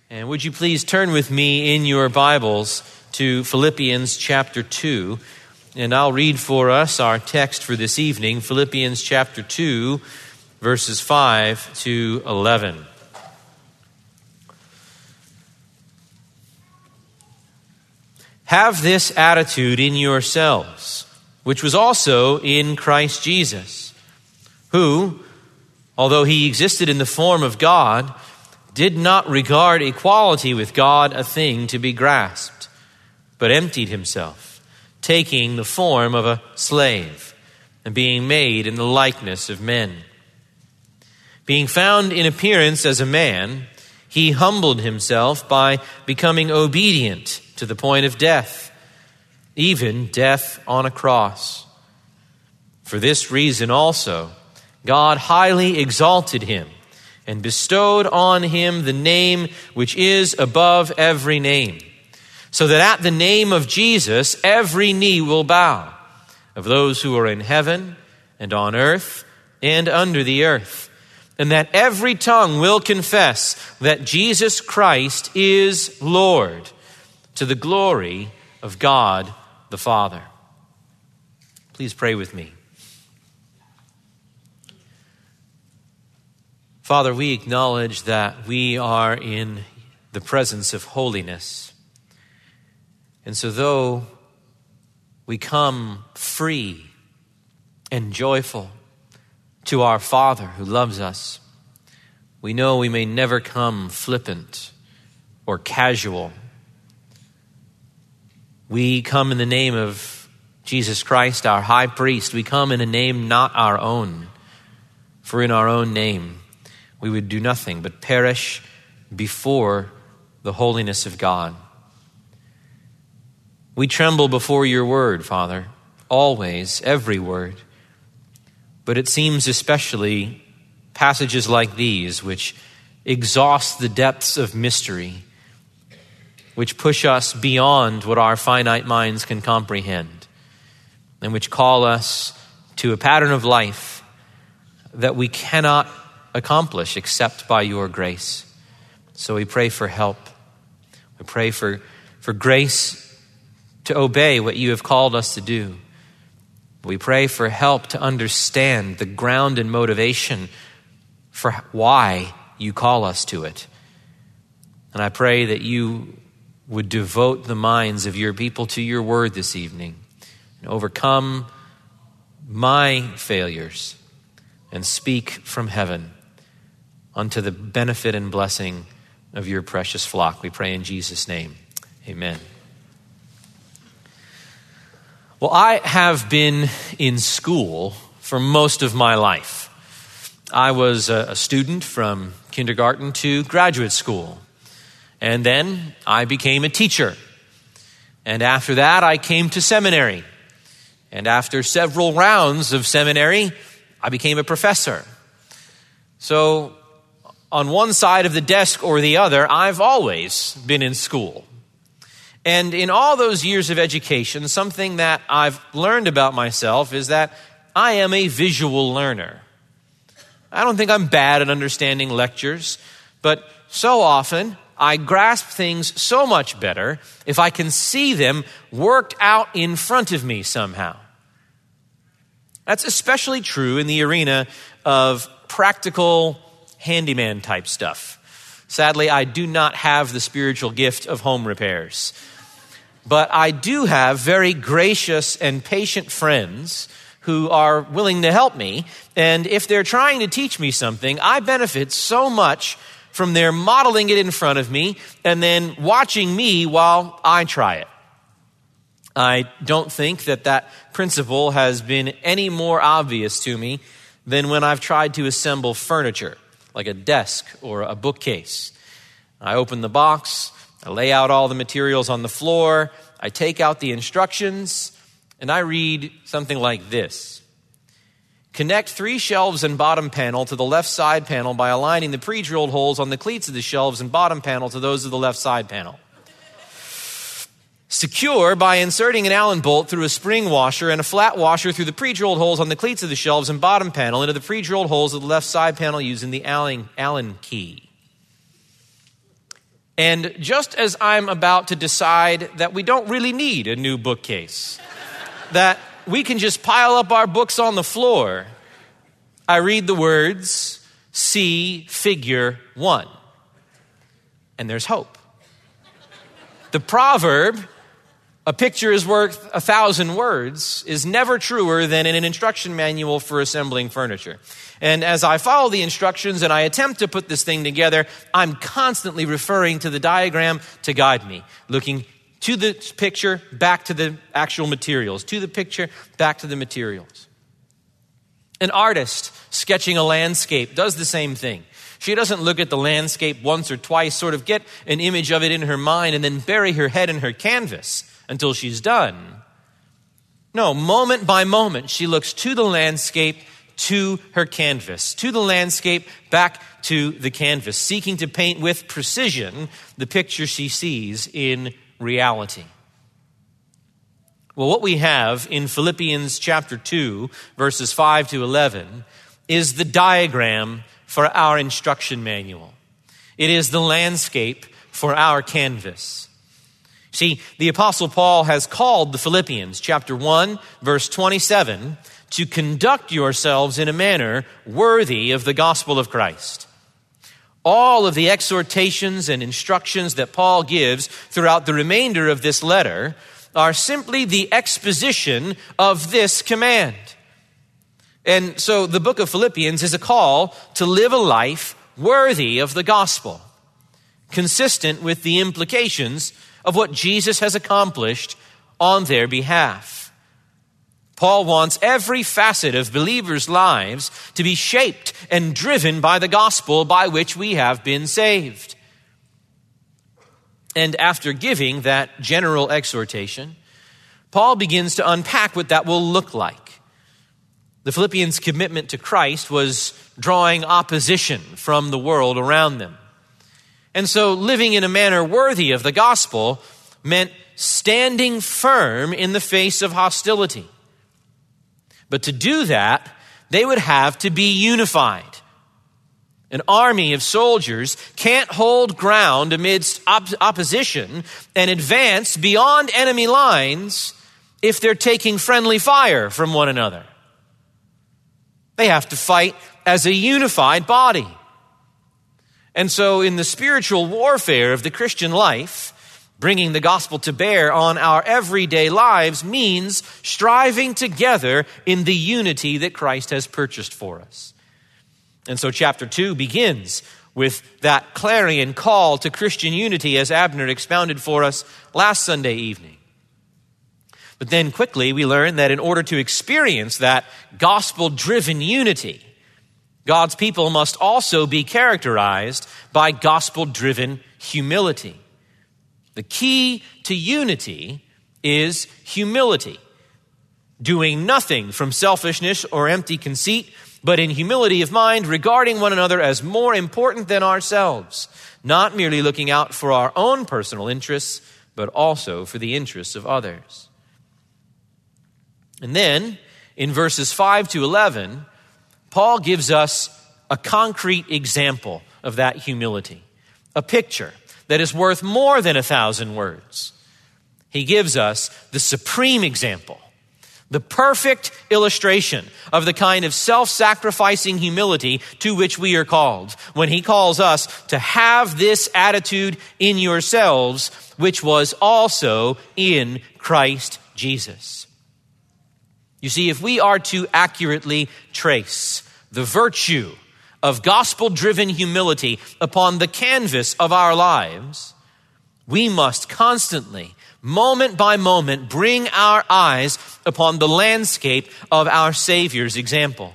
And would you please turn with me in your Bibles to Philippians chapter 2, and I'll read for us our text for this evening, Philippians chapter 2, verses 5 to 11. Have this attitude in yourselves, which was also in Christ Jesus, who, although he existed in the form of God, did not regard equality with God a thing to be grasped, but emptied himself, taking the form of a slave, and being made in the likeness of men. Being found in appearance as a man, he humbled himself by becoming obedient to the point of death, even death on a cross. For this reason also, God highly exalted him and bestowed on him the name which is above every name, so that at the name of Jesus every knee will bow, of those who are in heaven and on earth and under the earth, and that every tongue will confess that Jesus Christ is Lord, to the glory of God the Father. Please pray with me. Father, we acknowledge that we are in the presence of holiness. And so though we come free and joyful to our Father who loves us, we know we may never come flippant or casual. We come in the name of Jesus Christ, our high priest. We come in a name not our own, for in our own name we would do nothing but perish before the holiness of God. We tremble before your word, Father, always, every word. But it seems especially passages like these which exhaust the depths of mystery, which push us beyond what our finite minds can comprehend, and which call us to a pattern of life that we cannot accomplish except by your grace. So we pray for help. We pray for grace to obey what you have called us to do. We pray for help to understand the ground and motivation for why you call us to it. And I pray that you would devote the minds of your people to your word this evening and overcome my failures and speak from heaven unto the benefit and blessing of your precious flock. We pray in Jesus' name. Amen. Well, I have been in school for most of my life. I was a student from kindergarten to graduate school. And then I became a teacher. And after that, I came to seminary. And after several rounds of seminary, I became a professor. So on one side of the desk or the other, I've always been in school. And in all those years of education, something that I've learned about myself is that I am a visual learner. I don't think I'm bad at understanding lectures, but so often I grasp things so much better if I can see them worked out in front of me somehow. That's especially true in the arena of practical handyman type stuff. Sadly, I do not have the spiritual gift of home repairs, but I do have very gracious and patient friends who are willing to help me. And if they're trying to teach me something, I benefit so much from their modeling it in front of me and then watching me while I try it. I don't think that principle has been any more obvious to me than when I've tried to assemble furniture, like a desk or a bookcase. I open the box, I lay out all the materials on the floor, I take out the instructions, and I read something like this. Connect 3 shelves and bottom panel to the left side panel by aligning the pre-drilled holes on the cleats of the shelves and bottom panel to those of the left side panel. Secure by inserting an Allen bolt through a spring washer and a flat washer through the pre-drilled holes on the cleats of the shelves and bottom panel into the pre-drilled holes of the left side panel using the Allen key. And just as I'm about to decide that we don't really need a new bookcase, that we can just pile up our books on the floor, I read the words, see figure 1. And there's hope. The proverb, a picture is worth 1,000 words, is never truer than in an instruction manual for assembling furniture. And as I follow the instructions and I attempt to put this thing together, I'm constantly referring to the diagram to guide me, looking to the picture, back to the actual materials, to the picture, back to the materials. An artist sketching a landscape does the same thing. She doesn't look at the landscape once or twice, sort of get an image of it in her mind and then bury her head in her canvas until she's done. No, moment by moment, she looks to the landscape, to her canvas, to the landscape, back to the canvas, seeking to paint with precision the picture she sees in reality. Well, what we have in Philippians chapter 2, verses 5 to 11, is the diagram for our instruction manual. It is the landscape for our canvas. See, the Apostle Paul has called the Philippians, chapter 1, verse 27, to conduct yourselves in a manner worthy of the gospel of Christ. All of the exhortations and instructions that Paul gives throughout the remainder of this letter are simply the exposition of this command. And so the book of Philippians is a call to live a life worthy of the gospel, consistent with the implications of what Jesus has accomplished on their behalf. Paul wants every facet of believers' lives to be shaped and driven by the gospel by which we have been saved. And after giving that general exhortation, Paul begins to unpack what that will look like. The Philippians' commitment to Christ was drawing opposition from the world around them. And so living in a manner worthy of the gospel meant standing firm in the face of hostility. But to do that, they would have to be unified. An army of soldiers can't hold ground amidst opposition and advance beyond enemy lines if they're taking friendly fire from one another. They have to fight as a unified body. And so in the spiritual warfare of the Christian life, bringing the gospel to bear on our everyday lives means striving together in the unity that Christ has purchased for us. And so chapter 2 begins with that clarion call to Christian unity as Abner expounded for us last Sunday evening. But then quickly we learn that in order to experience that gospel-driven unity, God's people must also be characterized by gospel-driven humility. The key to unity is humility, doing nothing from selfishness or empty conceit, but in humility of mind, regarding one another as more important than ourselves, not merely looking out for our own personal interests, but also for the interests of others. And then, in verses 5 to 11, Paul gives us a concrete example of that humility, a picture that is worth more than 1,000 words. He gives us the supreme example, the perfect illustration of the kind of self-sacrificing humility to which we are called when he calls us to have this attitude in yourselves, which was also in Christ Jesus. You see, if we are to accurately trace the virtue of gospel-driven humility upon the canvas of our lives, we must constantly, moment by moment, bring our eyes upon the landscape of our Savior's example.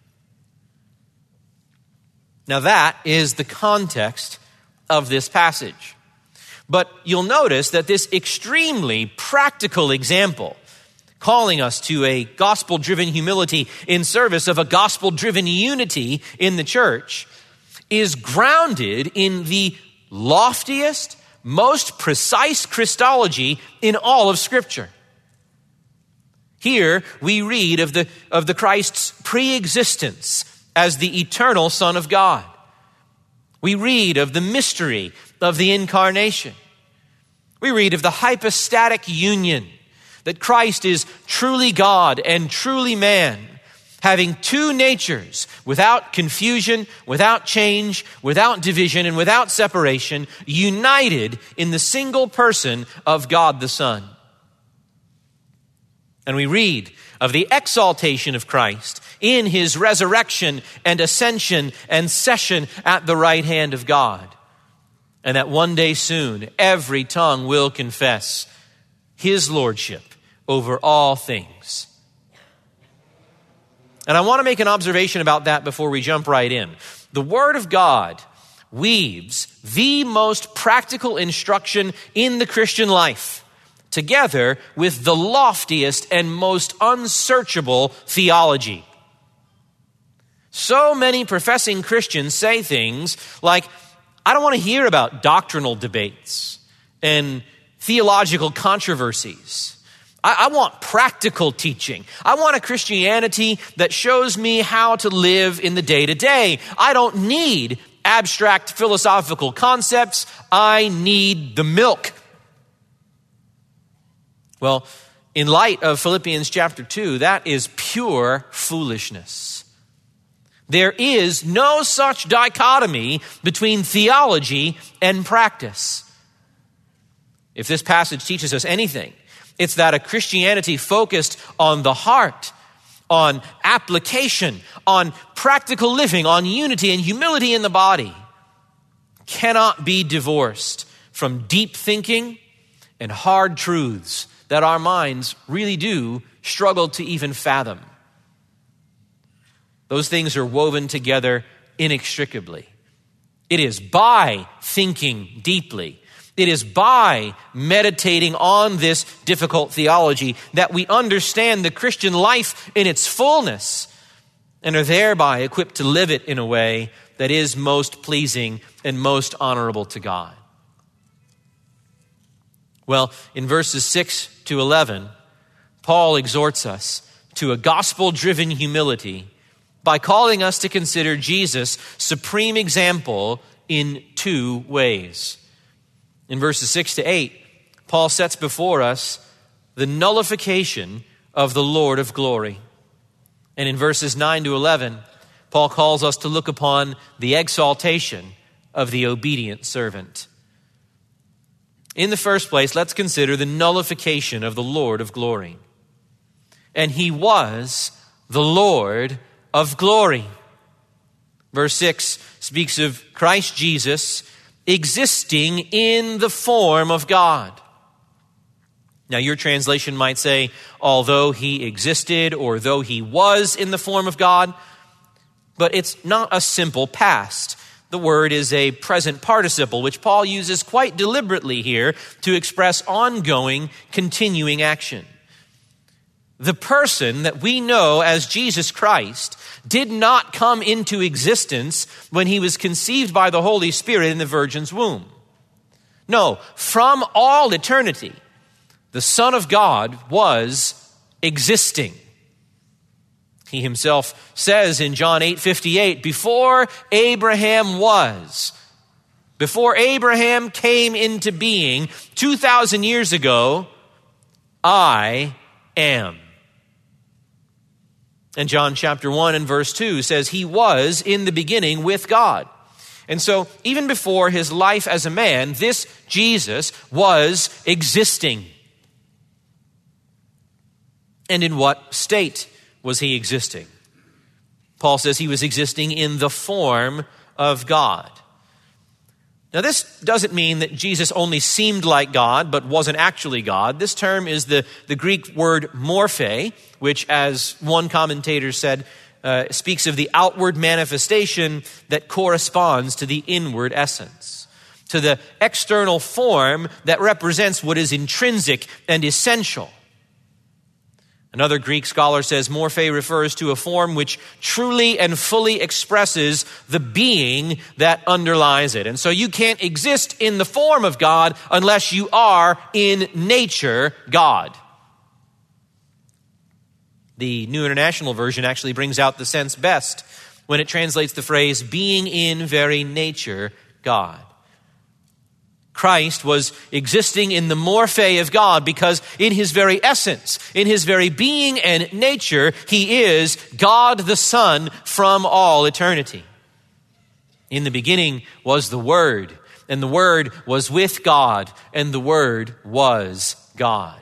Now that is the context of this passage. But you'll notice that this extremely practical example, calling us to a gospel-driven humility in service of a gospel-driven unity in the church, is grounded in the loftiest, most precise Christology in all of Scripture. Here we read of the Christ's pre-existence as the eternal Son of God, We read of the mystery of the incarnation. We read of the hypostatic union, that Christ is truly God and truly man, having two natures, without confusion, without change, without division, and without separation, united in the single person of God the Son. And we read of the exaltation of Christ in his resurrection and ascension and session at the right hand of God. And that one day soon, every tongue will confess his lordship over all things. And I want to make an observation about that before we jump right in. The Word of God weaves the most practical instruction in the Christian life together with the loftiest and most unsearchable theology. So many professing Christians say things like, I don't want to hear about doctrinal debates and theological controversies. I want practical teaching. I want a Christianity that shows me how to live in the day-to-day. I don't need abstract philosophical concepts. I need the milk. Well, in light of Philippians chapter 2, that is pure foolishness. There is no such dichotomy between theology and practice. If this passage teaches us anything, it's that a Christianity focused on the heart, on application, on practical living, on unity and humility in the body, cannot be divorced from deep thinking and hard truths that our minds really do struggle to even fathom. Those things are woven together inextricably. It is by thinking deeply, it is by meditating on this difficult theology that we understand the Christian life in its fullness and are thereby equipped to live it in a way that is most pleasing and most honorable to God. Well, in verses 6 to 11, Paul exhorts us to a gospel-driven humility by calling us to consider Jesus' supreme example in two ways. In verses 6 to 8, Paul sets before us the nullification of the Lord of glory. And in verses 9 to 11, Paul calls us to look upon the exaltation of the obedient servant. In the first place, let's consider the nullification of the Lord of glory. And he was the Lord of glory. Verse 6 speaks of Christ Jesus existing in the form of God. Now, your translation might say, although he existed or though he was in the form of God, but it's not a simple past. The word is a present participle, which Paul uses quite deliberately here to express ongoing, continuing action. The person that we know as Jesus Christ did not come into existence when he was conceived by the Holy Spirit in the Virgin's womb. No, from all eternity, the Son of God was existing. He himself says in John 8:58, before Abraham was, before Abraham came into being 2,000 years ago, I am. And John chapter 1 and verse 2 says he was in the beginning with God. And so even before his life as a man, this Jesus was existing. And in what state was he existing? Paul says he was existing in the form of God. Now, this doesn't mean that Jesus only seemed like God, but wasn't actually God. This term is the Greek word morphe, which, as one commentator said, speaks of the outward manifestation that corresponds to the inward essence, to the external form that represents what is intrinsic and essential. Another Greek scholar says morphe refers to a form which truly and fully expresses the being that underlies it. And so you can't exist in the form of God unless you are in nature God. The New International Version actually brings out the sense best when it translates the phrase being in very nature God. Christ was existing in the morphe of God because in his very essence, in his very being and nature, he is God the Son from all eternity. In the beginning was the Word, and the Word was with God, and the Word was God.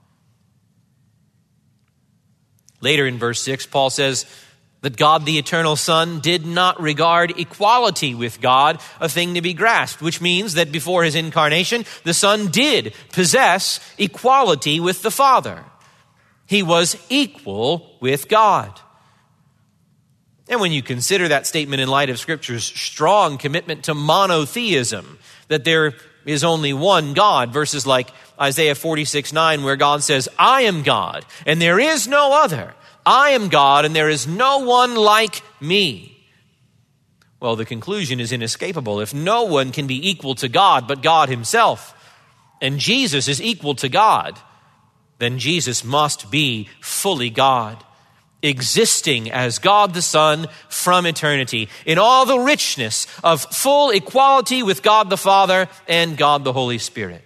Later in verse 6, Paul says that God the eternal Son did not regard equality with God a thing to be grasped, which means that before his incarnation, the Son did possess equality with the Father. He was equal with God. And when you consider that statement in light of Scripture's strong commitment to monotheism, that there is only one God, verses like Isaiah 46:9, where God says, I am God, and there is no other. I am God, and there is no one like me. Well, the conclusion is inescapable. If no one can be equal to God but God himself, and Jesus is equal to God, then Jesus must be fully God, existing as God the Son from eternity, in all the richness of full equality with God the Father and God the Holy Spirit.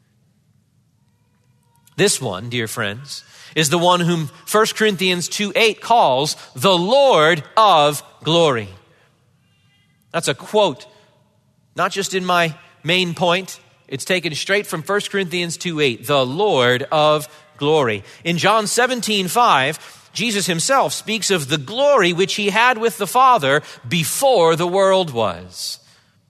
This one, dear friends, is the one whom 1 Corinthians 2:8 calls the Lord of glory. That's a quote, not just in my main point. It's taken straight from 1 Corinthians 2:8, the Lord of glory. In John 17:5, Jesus himself speaks of the glory which he had with the Father before the world was.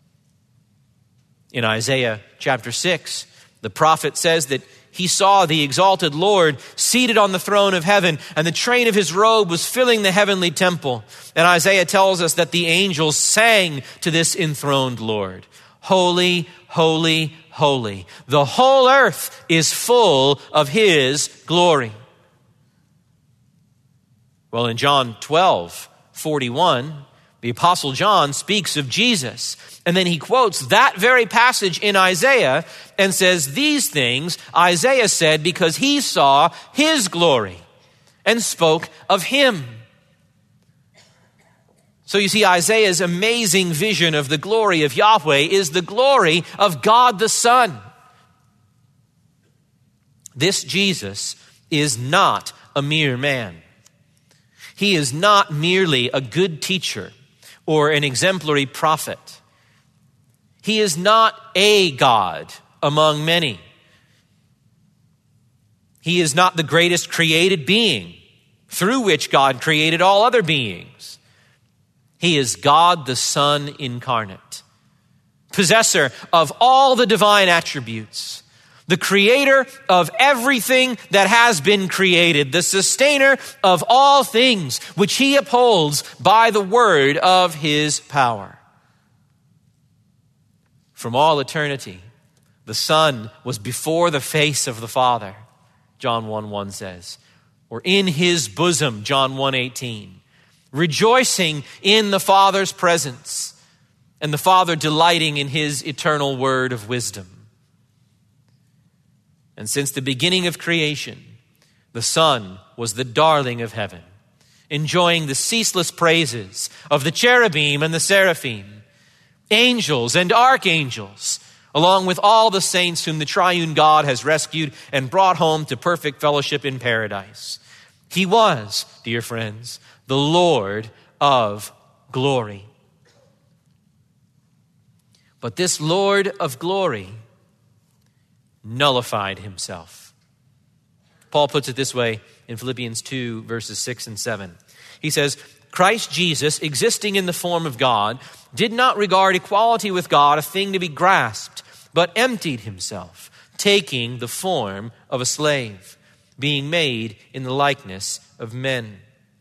In Isaiah chapter 6, the prophet says that he saw the exalted Lord seated on the throne of heaven, and the train of his robe was filling the heavenly temple. And Isaiah tells us that the angels sang to this enthroned Lord, holy, holy, holy. The whole earth is full of his glory. Well, in John 12:41, the Apostle John speaks of Jesus, and then he quotes that very passage in Isaiah and says, these things Isaiah said because he saw his glory and spoke of him. So you see, Isaiah's amazing vision of the glory of Yahweh is the glory of God the Son. This Jesus is not a mere man. He is not merely a good teacher or an exemplary prophet. He is not a God among many. He is not the greatest created being through which God created all other beings. He is God the Son incarnate, possessor of all the divine attributes, the creator of everything that has been created, the sustainer of all things, which he upholds by the word of his power. From all eternity, the Son was before the face of the Father, John 1:1 says, or in his bosom, John 1:18, rejoicing in the Father's presence, and the Father delighting in his eternal word of wisdom. And since the beginning of creation, the Son was the darling of heaven, enjoying the ceaseless praises of the cherubim and the seraphim, angels and archangels, along with all the saints whom the triune God has rescued and brought home to perfect fellowship in paradise. He was, dear friends, the Lord of glory. But this Lord of glory nullified himself. Paul puts it this way in Philippians 2, verses 6 and 7. He says, Christ Jesus, existing in the form of God, did not regard equality with God a thing to be grasped, but emptied himself, taking the form of a slave, being made in the likeness of men.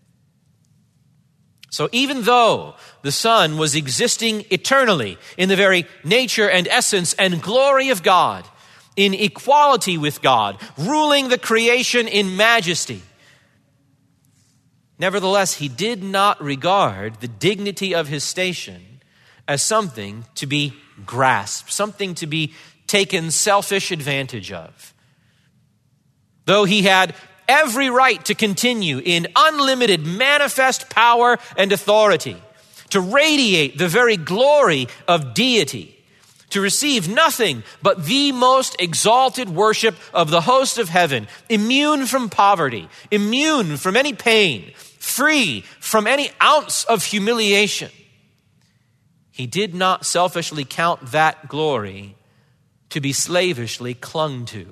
So even though the Son was existing eternally in the very nature and essence and glory of God, in equality with God, ruling the creation in majesty, nevertheless, he did not regard the dignity of his station as something to be grasped, something to be taken selfish advantage of. Though he had every right to continue in unlimited manifest power and authority, to radiate the very glory of deity, to receive nothing but the most exalted worship of the host of heaven, immune from poverty, immune from any pain, free from any ounce of humiliation. He did not selfishly count that glory to be slavishly clung to.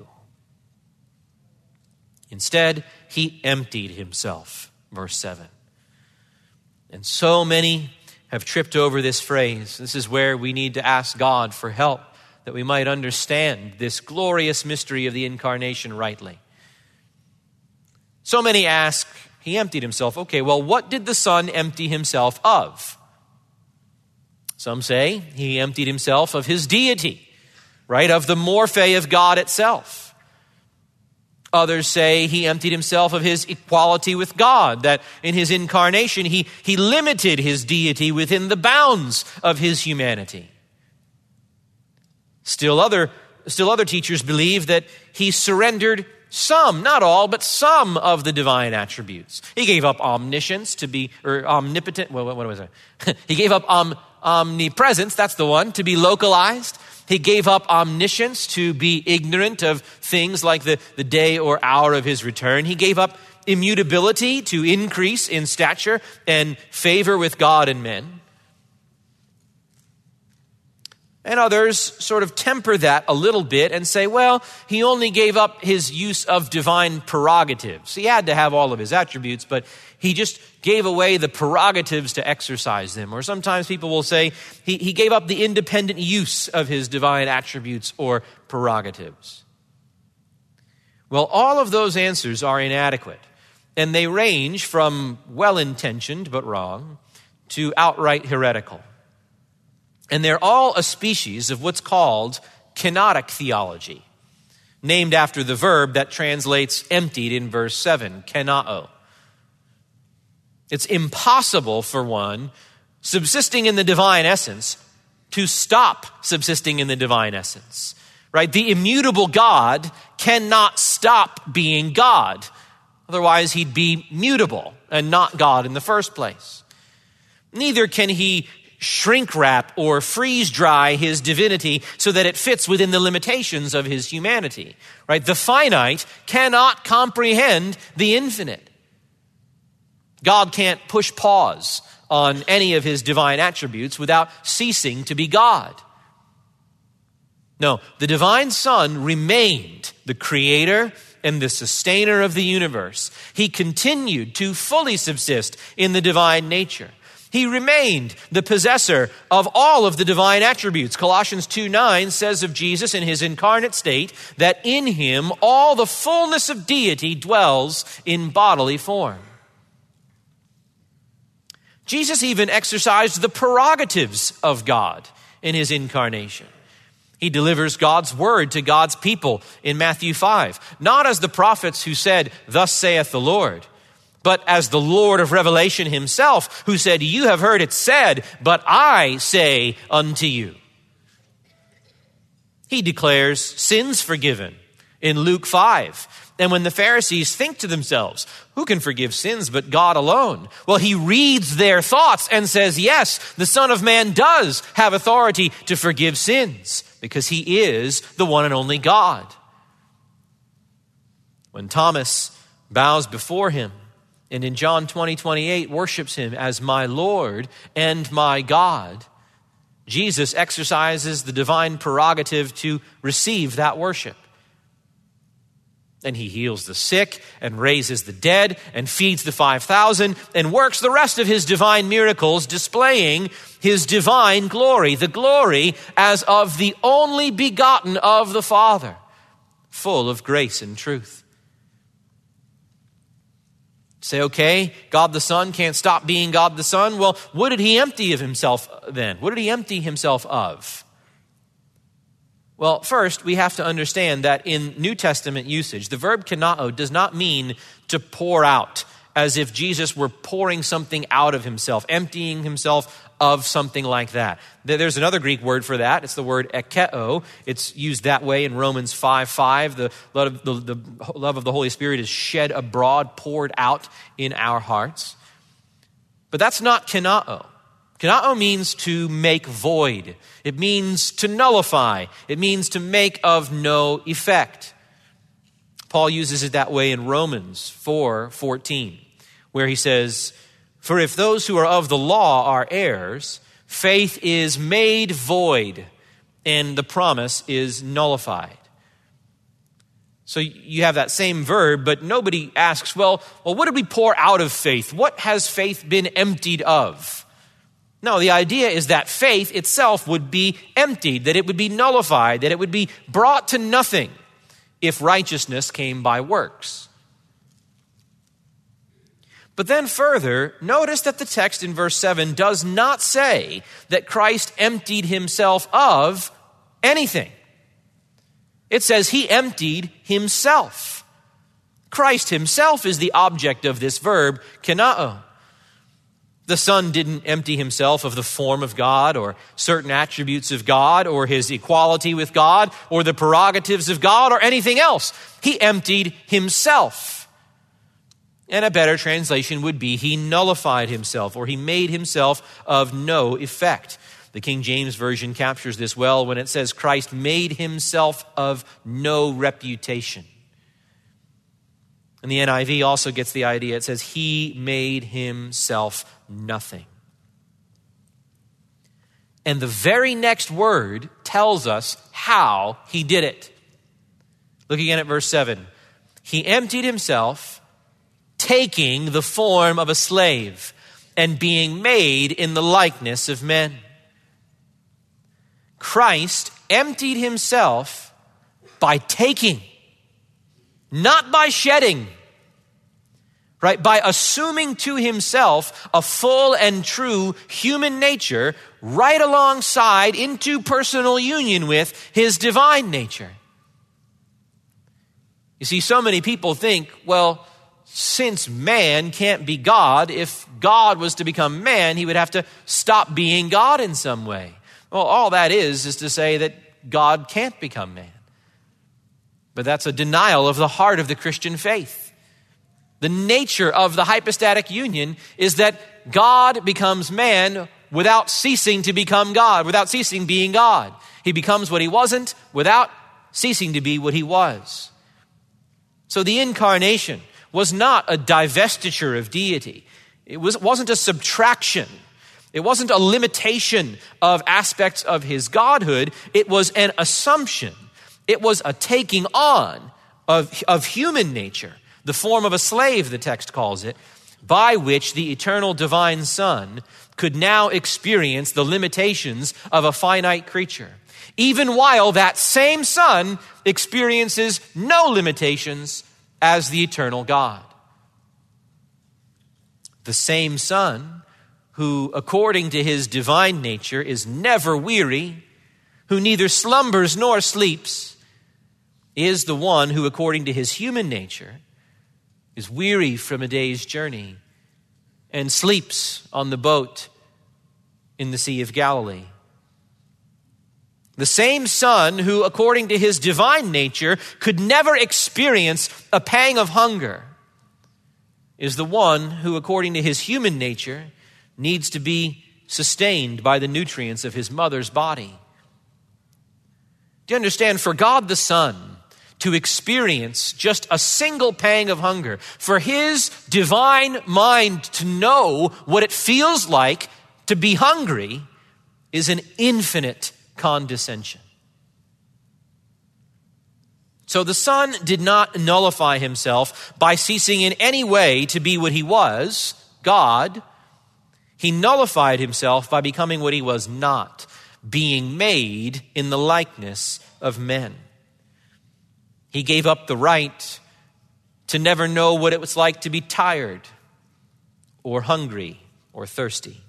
Instead, he emptied himself, verse 7. And so many have tripped over this phrase. This is where we need to ask God for help, that we might understand this glorious mystery of the incarnation rightly. So many ask, he emptied himself. Okay, well, what did the Son empty himself of? Some say he emptied himself of his deity, right? Of the morphe of God itself. Others say he emptied himself of his equality with God, that in his incarnation he limited his deity within the bounds of his humanity. Still other teachers believe that he surrendered some, not all, but some of the divine attributes. He gave up omniscience to be, or omnipotent, what was it? He gave up omnipresence, that's the one, to be localized. He gave up omniscience to be ignorant of things like the day or hour of his return. He gave up immutability to increase in stature and favor with God and men. And others sort of temper that a little bit and say, well, he only gave up his use of divine prerogatives. He had to have all of his attributes, but he just gave away the prerogatives to exercise them. Or sometimes people will say he gave up the independent use of his divine attributes or prerogatives. Well, all of those answers are inadequate, and they range from well-intentioned but wrong to outright heretical. And they're all a species of what's called kenotic theology, named after the verb that translates emptied in verse 7, kenao. It's impossible for one subsisting in the divine essence to stop subsisting in the divine essence, right? The immutable God cannot stop being God. Otherwise, he'd be mutable and not God in the first place. Neither can he shrink wrap or freeze dry his divinity so that it fits within the limitations of his humanity, right? The finite cannot comprehend the infinite. God can't push pause on any of his divine attributes without ceasing to be God. No, the divine Son remained the creator and the sustainer of the universe. He continued to fully subsist in the divine nature. He remained the possessor of all of the divine attributes. Colossians 2:9 says of Jesus in his incarnate state that in him all the fullness of deity dwells in bodily form. Jesus even exercised the prerogatives of God in his incarnation. He delivers God's word to God's people in Matthew 5, not as the prophets who said, "Thus saith the Lord," but as the Lord of Revelation himself, who said, "You have heard it said, but I say unto you." He declares sins forgiven in Luke 5. And when the Pharisees think to themselves, who can forgive sins but God alone? Well, he reads their thoughts and says, yes, the Son of Man does have authority to forgive sins because he is the one and only God. When Thomas bows before him, and in John 20:28 worships him as my Lord and my God, Jesus exercises the divine prerogative to receive that worship. And he heals the sick and raises the dead and feeds the 5,000 and works the rest of his divine miracles, displaying his divine glory, the glory as of the only begotten of the Father, full of grace and truth. Say, okay, God the Son can't stop being God the Son. Well, what did he empty of himself then? What did he empty himself of? Well, first, we have to understand that in New Testament usage, the verb kenao does not mean to pour out, as if Jesus were pouring something out of himself, emptying himself of something like that. There's another Greek word for that. It's the word ekeo. It's used that way in Romans 5:5. The love of the Holy Spirit is shed abroad, poured out in our hearts. But that's not kenao. Kenao means to make void. It means to nullify. It means to make of no effect. Paul uses it that way in Romans 4:14, where he says, "For if those who are of the law are heirs, faith is made void, and the promise is nullified." So you have that same verb, but nobody asks, well, what did we pour out of faith? What has faith been emptied of? No, the idea is that faith itself would be emptied, that it would be nullified, that it would be brought to nothing if righteousness came by works. But then further, notice that the text in verse 7 does not say that Christ emptied himself of anything. It says he emptied himself. Christ himself is the object of this verb, kenao. The Son didn't empty himself of the form of God or certain attributes of God or his equality with God or the prerogatives of God or anything else. He emptied himself. And a better translation would be he nullified himself, or he made himself of no effect. The King James Version captures this well when it says Christ made himself of no reputation. And the NIV also gets the idea. It says he made himself nothing. And the very next word tells us how he did it. Look again at verse 7. He emptied himself, taking the form of a slave and being made in the likeness of men. Christ emptied himself by taking, not by shedding, right? By assuming to himself a full and true human nature right alongside into personal union with his divine nature. You see, so many people think, well, since man can't be God, if God was to become man, he would have to stop being God in some way. Well, all that is to say that God can't become man. But that's a denial of the heart of the Christian faith. The nature of the hypostatic union is that God becomes man without ceasing to become God, without ceasing being God. He becomes what he wasn't without ceasing to be what he was. So the incarnation was not a divestiture of deity. It wasn't a subtraction. It wasn't a limitation of aspects of his godhood. It was an assumption. It was a taking on of human nature, the form of a slave, the text calls it, by which the eternal divine Son could now experience the limitations of a finite creature, even while that same Son experiences no limitations as the eternal God. The same Son who, according to his divine nature, is never weary, who neither slumbers nor sleeps, is the one who, according to his human nature, is weary from a day's journey and sleeps on the boat in the Sea of Galilee. The same Son who, according to his divine nature, could never experience a pang of hunger is the one who, according to his human nature, needs to be sustained by the nutrients of his mother's body. Do you understand? For God the Son to experience just a single pang of hunger, for his divine mind to know what it feels like to be hungry, is an infinite condescension. So the Son did not nullify himself by ceasing in any way to be what he was, God. He nullified himself by becoming what he was not, being made in the likeness of men. He gave up the right to never know what it was like to be tired or hungry or thirsty.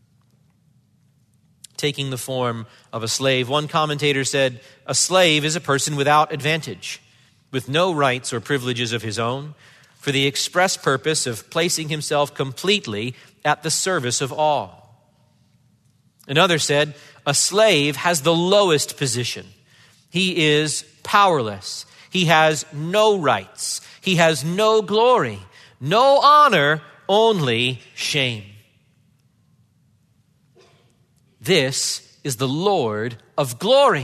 Taking the form of a slave, one commentator said, a slave is a person without advantage, with no rights or privileges of his own, for the express purpose of placing himself completely at the service of all. Another said, a slave has the lowest position. He is powerless. He has no rights. He has no glory, no honor, only shame. This is the Lord of glory.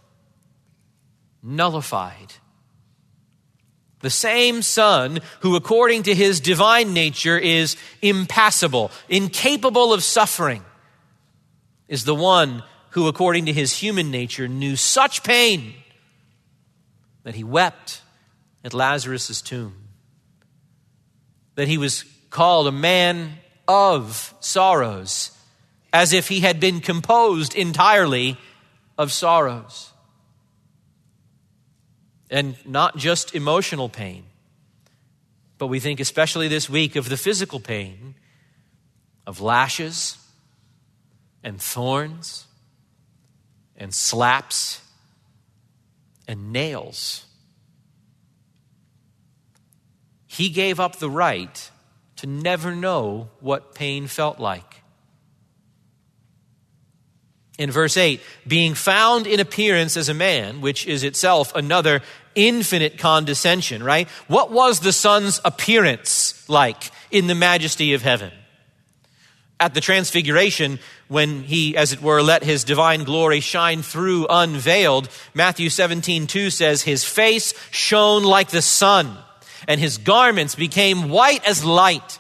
Nullified. The same Son who, according to his divine nature, is impassible, incapable of suffering, is the one who, according to his human nature, knew such pain that he wept at Lazarus' tomb, that he was called a man of sorrows, as if he had been composed entirely of sorrows. And not just emotional pain, but we think especially this week of the physical pain of lashes and thorns and slaps and nails. He gave up the right to never know what pain felt like. In verse 8, being found in appearance as a man, which is itself another infinite condescension, right? What was the Son's appearance like in the majesty of heaven? At the transfiguration, when he, as it were, let his divine glory shine through unveiled, Matthew 17:2 says, his face shone like the sun, and his garments became white as light.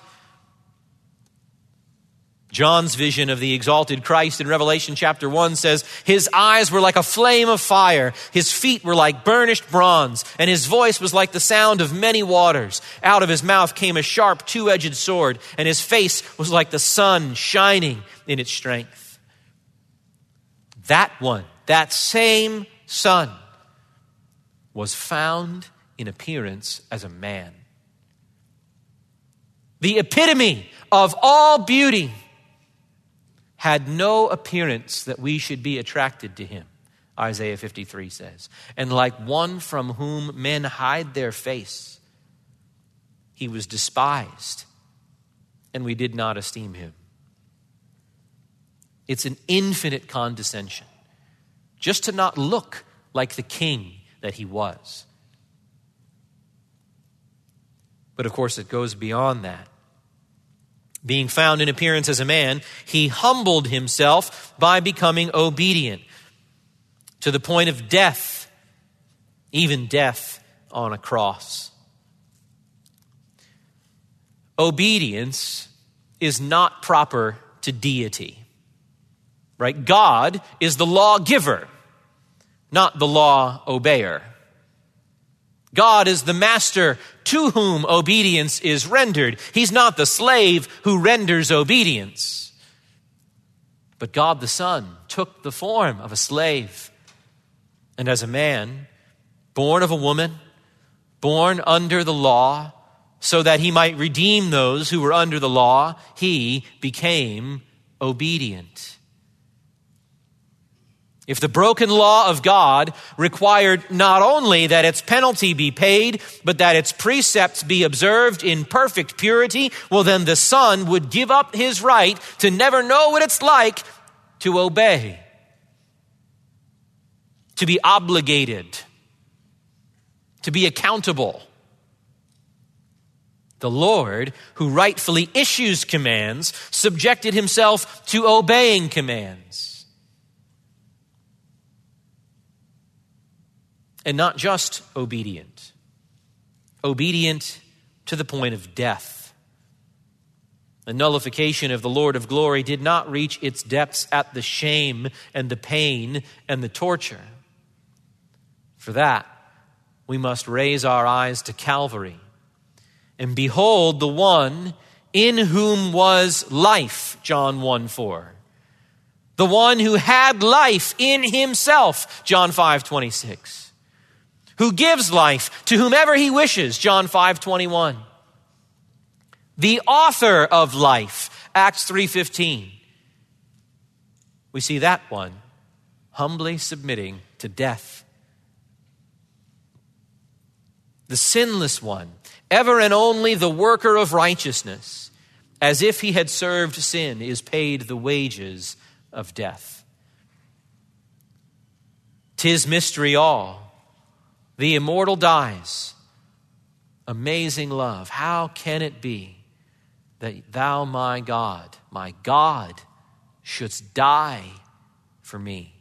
John's vision of the exalted Christ in Revelation chapter 1 says, his eyes were like a flame of fire, his feet were like burnished bronze, and his voice was like the sound of many waters. Out of his mouth came a sharp two-edged sword, and his face was like the sun shining in its strength. That one, that same Son, was found in appearance as a man. The epitome of all beauty, had no appearance that we should be attracted to him, Isaiah 53 says. And like one from whom men hide their face, he was despised, and we did not esteem him. It's an infinite condescension, just to not look like the king that he was. But of course, it goes beyond that. Being found in appearance as a man, he humbled himself by becoming obedient to the point of death, even death on a cross. Obedience is not proper to deity, right? God is the lawgiver, not the law obeyer. God is the master to whom obedience is rendered. He's not the slave who renders obedience. But God the Son took the form of a slave, and as a man, born of a woman, born under the law, so that he might redeem those who were under the law, he became obedient. If the broken law of God required not only that its penalty be paid, but that its precepts be observed in perfect purity, well, then the Son would give up his right to never know what it's like to obey, to be obligated, to be accountable. The Lord, who rightfully issues commands, subjected himself to obeying commands. And not just obedient to the point of death. The nullification of the Lord of glory did not reach its depths at the shame and the pain and the torture. For that, we must raise our eyes to Calvary and behold the one in whom was life, John 1:4. The one who had life in himself, John 5:26. Who gives life to whomever he wishes, John 5:21. The author of life, Acts 3:15. We see that one humbly submitting to death. The sinless one, ever and only the worker of righteousness, as if he had served sin, is paid the wages of death. 'Tis mystery all. The immortal dies. Amazing love. How can it be that thou, my God, shouldst die for me.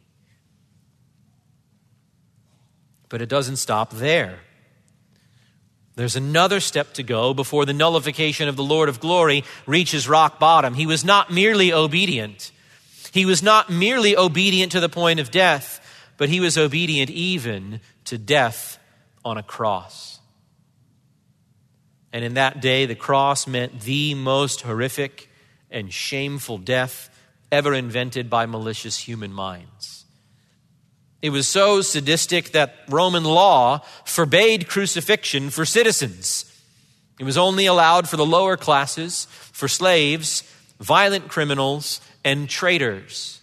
But it doesn't stop there. There's another step to go before the nullification of the Lord of glory reaches rock bottom. He was not merely obedient. He was not merely obedient to the point of death, but he was obedient even to death on a cross. And in that day, the cross meant the most horrific and shameful death ever invented by malicious human minds. It was so sadistic that Roman law forbade crucifixion for citizens. It was only allowed for the lower classes, for slaves, violent criminals, and traitors.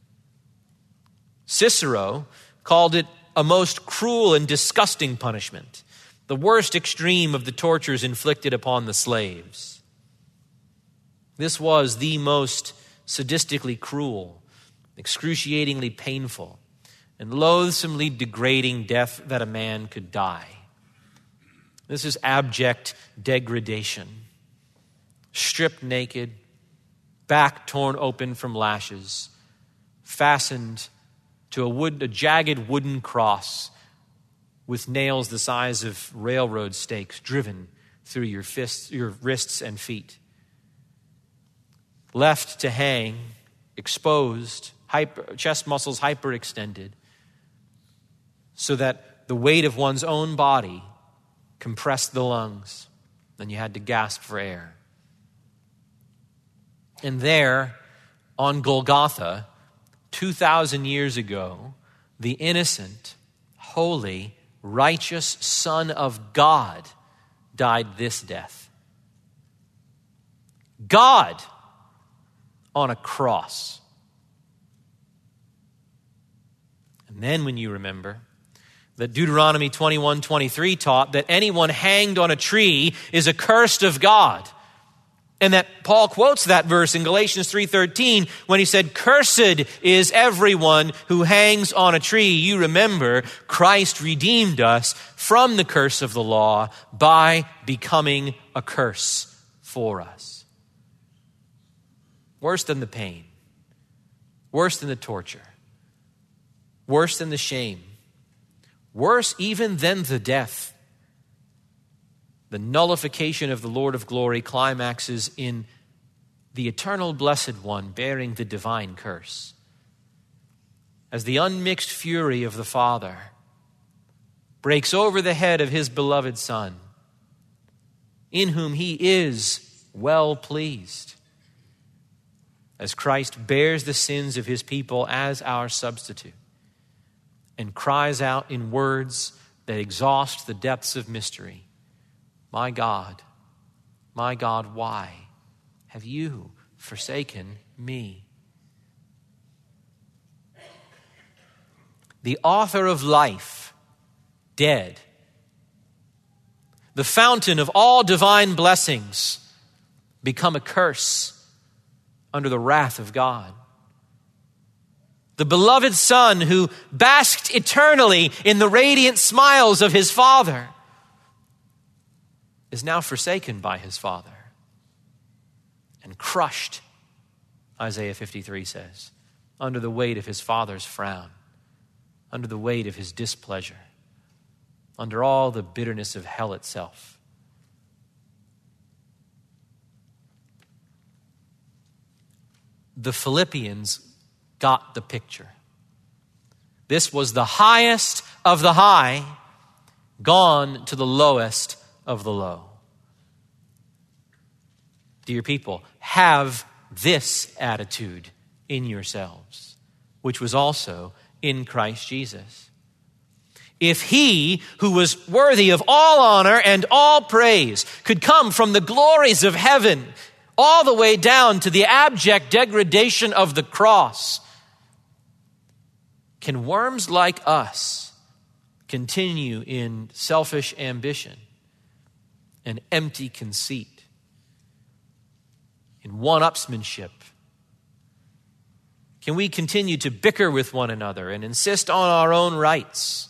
Cicero called it a most cruel and disgusting punishment, the worst extreme of the tortures inflicted upon the slaves. This was the most sadistically cruel, excruciatingly painful, and loathsomely degrading death that a man could die. This is abject degradation. Stripped naked, back torn open from lashes, fastened to a jagged wooden cross with nails the size of railroad stakes driven through your wrists and feet. Left to hang, exposed, chest muscles hyperextended, so that the weight of one's own body compressed the lungs, and you had to gasp for air. And there, on Golgotha, 2,000 years ago, the innocent, holy, righteous Son of God died this death. God on a cross. And then when you remember that Deuteronomy 21:23 taught that anyone hanged on a tree is accursed of God, and that Paul quotes that verse in Galatians 3:13 when he said, "Cursed is everyone who hangs on a tree." You remember Christ redeemed us from the curse of the law by becoming a curse for us. Worse than the pain, worse than the torture, worse than the shame, worse even than the death. The nullification of the Lord of glory climaxes in the eternal blessed one bearing the divine curse. As the unmixed fury of the Father breaks over the head of his beloved Son, in whom he is well pleased, as Christ bears the sins of his people as our substitute, and cries out in words that exhaust the depths of mystery, my God, why have you forsaken me?" The author of life, dead. The fountain of all divine blessings, become a curse under the wrath of God. The beloved Son who basked eternally in the radiant smiles of his Father is now forsaken by his Father and crushed, Isaiah 53 says, under the weight of his Father's frown, under the weight of his displeasure, under all the bitterness of hell itself. The Philippians got the picture. This was the highest of the high, gone to the lowest of the low. Dear people, have this attitude in yourselves, which was also in Christ Jesus. If he, who was worthy of all honor and all praise, could come from the glories of heaven all the way down to the abject degradation of the cross, can worms like us continue in selfish ambition and empty conceit, in one-upsmanship? Can we continue to bicker with one another and insist on our own rights?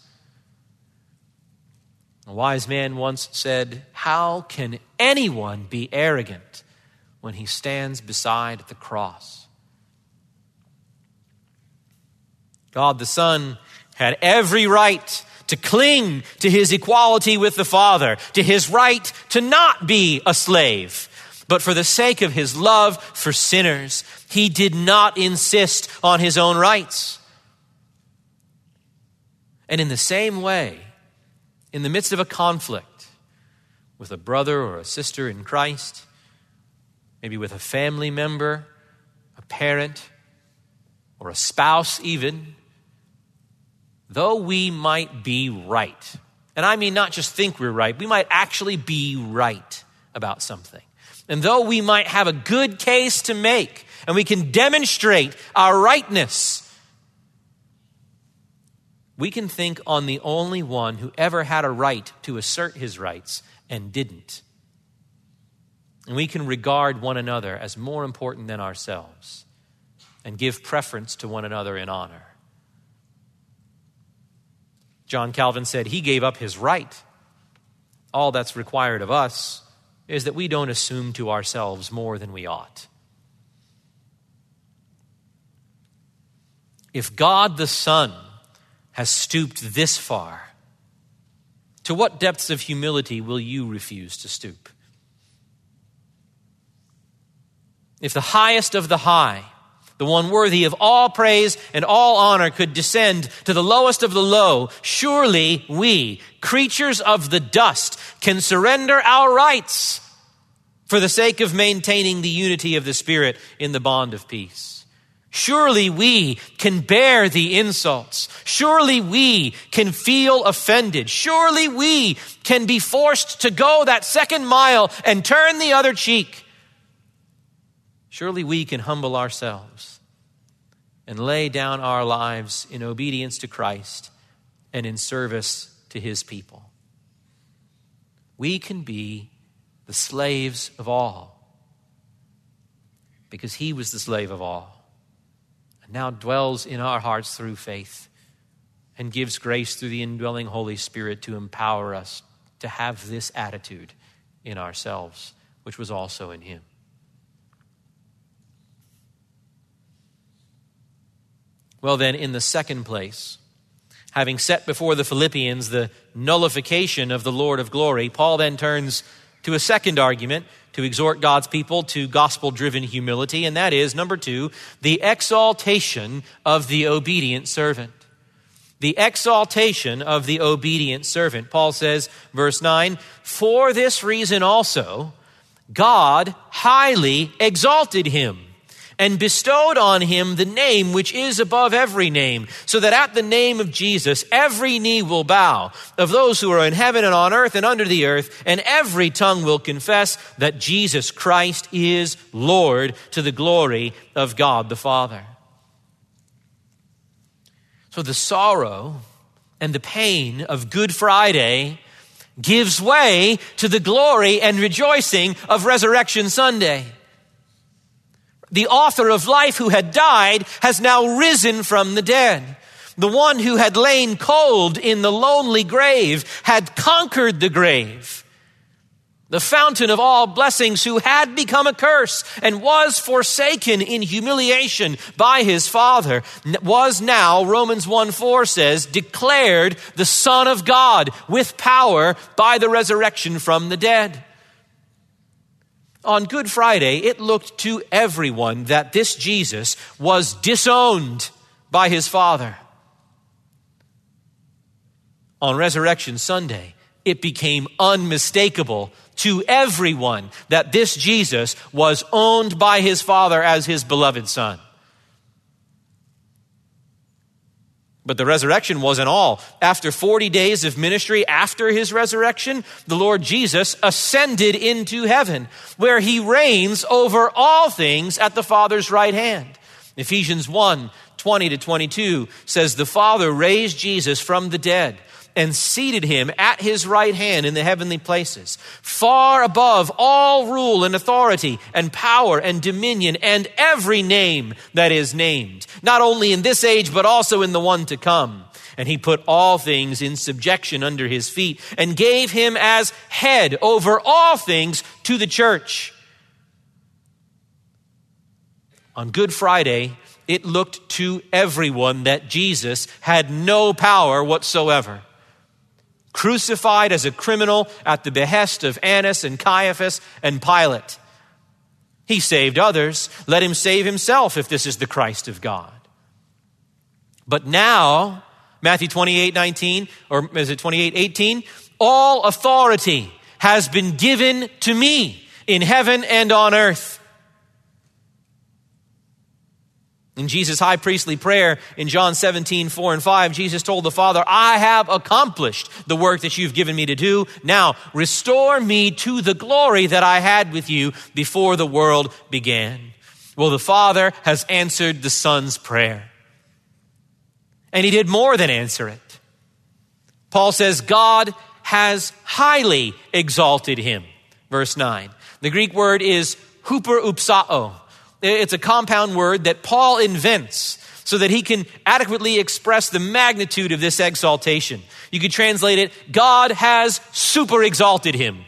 A wise man once said, "How can anyone be arrogant when he stands beside the cross?" God the Son had every right to cling to his equality with the Father, to his right to not be a slave. But for the sake of his love for sinners, he did not insist on his own rights. And in the same way, in the midst of a conflict with a brother or a sister in Christ, maybe with a family member, a parent, or a spouse even, though we might be right, and I mean not just think we're right, we might actually be right about something. And though we might have a good case to make, and we can demonstrate our rightness, we can think on the only one who ever had a right to assert his rights and didn't. And we can regard one another as more important than ourselves and give preference to one another in honor. John Calvin said he gave up his right. All that's required of us is that we don't assume to ourselves more than we ought. If God the Son has stooped this far, to what depths of humility will you refuse to stoop? If the highest of the high, the one worthy of all praise and all honor, could descend to the lowest of the low, surely we, creatures of the dust, can surrender our rights for the sake of maintaining the unity of the Spirit in the bond of peace. Surely we can bear the insults. Surely we can feel offended. Surely we can be forced to go that second mile and turn the other cheek. Surely we can humble ourselves and lay down our lives in obedience to Christ and in service to his people. We can be the slaves of all because he was the slave of all and now dwells in our hearts through faith and gives grace through the indwelling Holy Spirit to empower us to have this attitude in ourselves, which was also in him. Well then, in the second place, having set before the Philippians the nullification of the Lord of glory, Paul then turns to a second argument to exhort God's people to gospel-driven humility, and that is, number 2, the exaltation of the obedient servant. The exaltation of the obedient servant. Paul says, verse 9, "For this reason also, God highly exalted him and bestowed on him the name which is above every name, so that at the name of Jesus every knee will bow, of those who are in heaven and on earth and under the earth, and every tongue will confess that Jesus Christ is Lord, to the glory of God the Father." So the sorrow and the pain of Good Friday gives way to the glory and rejoicing of Resurrection Sunday. The author of life who had died has now risen from the dead. The one who had lain cold in the lonely grave had conquered the grave. The fountain of all blessings who had become a curse and was forsaken in humiliation by his Father was now, Romans 1:4 says, declared the Son of God with power by the resurrection from the dead. On Good Friday, it looked to everyone that this Jesus was disowned by his Father. On Resurrection Sunday, it became unmistakable to everyone that this Jesus was owned by his Father as his beloved Son. But the resurrection wasn't all. After 40 days of ministry after his resurrection, the Lord Jesus ascended into heaven, where he reigns over all things at the Father's right hand. Ephesians 1:20-22 says, "The Father raised Jesus from the dead and seated him at his right hand in the heavenly places, far above all rule and authority and power and dominion and every name that is named, not only in this age but also in the one to come. And he put all things in subjection under his feet and gave him as head over all things to the church." On Good Friday, it looked to everyone that Jesus had no power whatsoever. Crucified as a criminal at the behest of Annas and Caiaphas and Pilate. He saved others. Let him save himself if this is the Christ of God. But now, Matthew 28:19, or is it 28:18? All authority has been given to me in heaven and on earth. In Jesus' high priestly prayer in John 17:4 and 5, Jesus told the Father, I have accomplished the work that you've given me to do. Now restore me to the glory that I had with you before the world began. Well, the Father has answered the Son's prayer. And he did more than answer it. Paul says, God has highly exalted him. Verse 9. The Greek word is huperoupsao. It's a compound word that Paul invents so that he can adequately express the magnitude of this exaltation. You could translate it, God has super exalted him.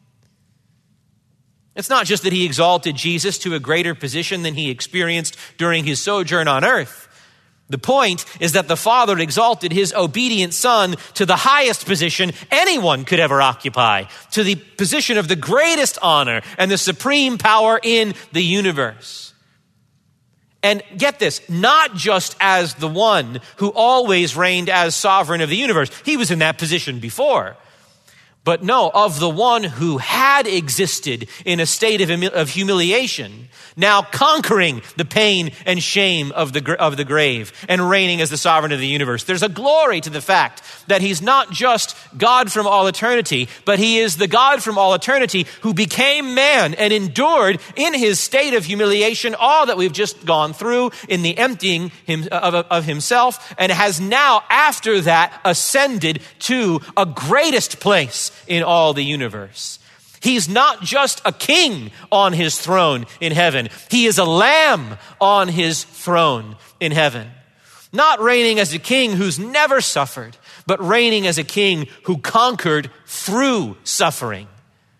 It's not just that he exalted Jesus to a greater position than he experienced during his sojourn on earth. The point is that the Father exalted his obedient Son to the highest position anyone could ever occupy, to the position of the greatest honor and the supreme power in the universe. And get this, not just as the one who always reigned as sovereign of the universe. He was in that position before. But no, of the one who had existed in a state of humiliation, now conquering the pain and shame of the grave and reigning as the sovereign of the universe. There's a glory to the fact that he's not just God from all eternity, but he is the God from all eternity who became man and endured in his state of humiliation all that we've just gone through in the emptying of himself, and has now after that ascended to a greatest place in all the universe. He's not just a king on his throne in heaven. He is a lamb on his throne in heaven. Not reigning as a king who's never suffered, but reigning as a king who conquered through suffering.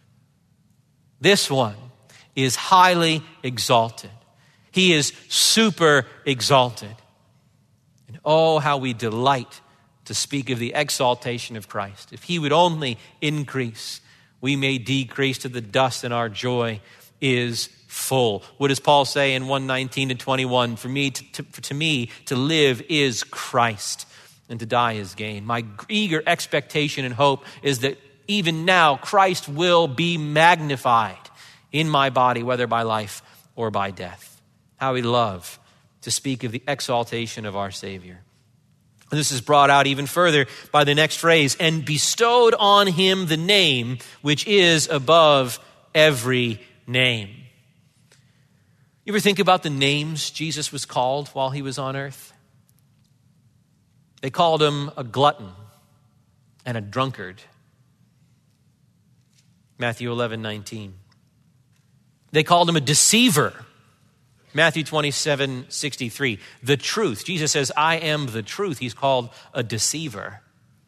This one is highly exalted. He is super exalted. And oh, how we delight to speak of the exaltation of Christ. If he would only increase, we may decrease to the dust, and our joy is full. What does Paul say in 1:19-21? For me to live is Christ, and to die is gain. My eager expectation and hope is that even now Christ will be magnified in my body, whether by life or by death. How we love to speak of the exaltation of our Savior. And this is brought out even further by the next phrase, and bestowed on him the name which is above every name. You ever think about the names Jesus was called while he was on earth? They called him a glutton and a drunkard. Matthew 11:19. They called him a deceiver. Matthew 27:63. The truth. Jesus says, I am the truth. He's called a deceiver.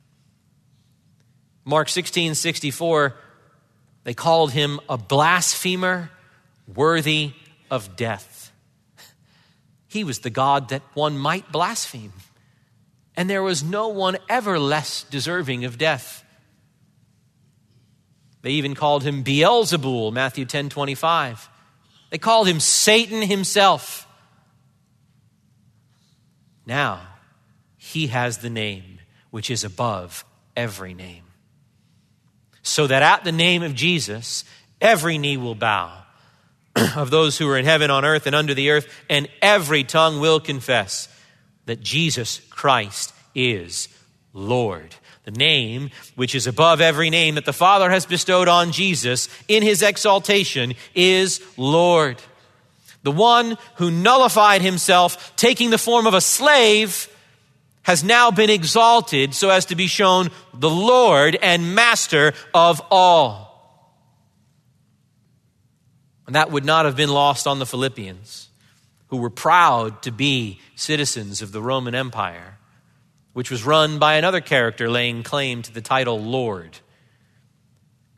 Mark 16:64. They called him a blasphemer worthy of death. He was the God that one might blaspheme. And there was no one ever less deserving of death. They even called him Beelzebul, Matthew 10:25. They called him Satan himself. Now, he has the name which is above every name. So that at the name of Jesus, every knee will bow of those who are in heaven, on earth, and under the earth, and every tongue will confess that Jesus Christ is Lord. The name which is above every name that the Father has bestowed on Jesus in his exaltation is Lord. The one who nullified himself, taking the form of a slave, has now been exalted so as to be shown the Lord and Master of all. And that would not have been lost on the Philippians, who were proud to be citizens of the Roman Empire, which was run by another character laying claim to the title Lord.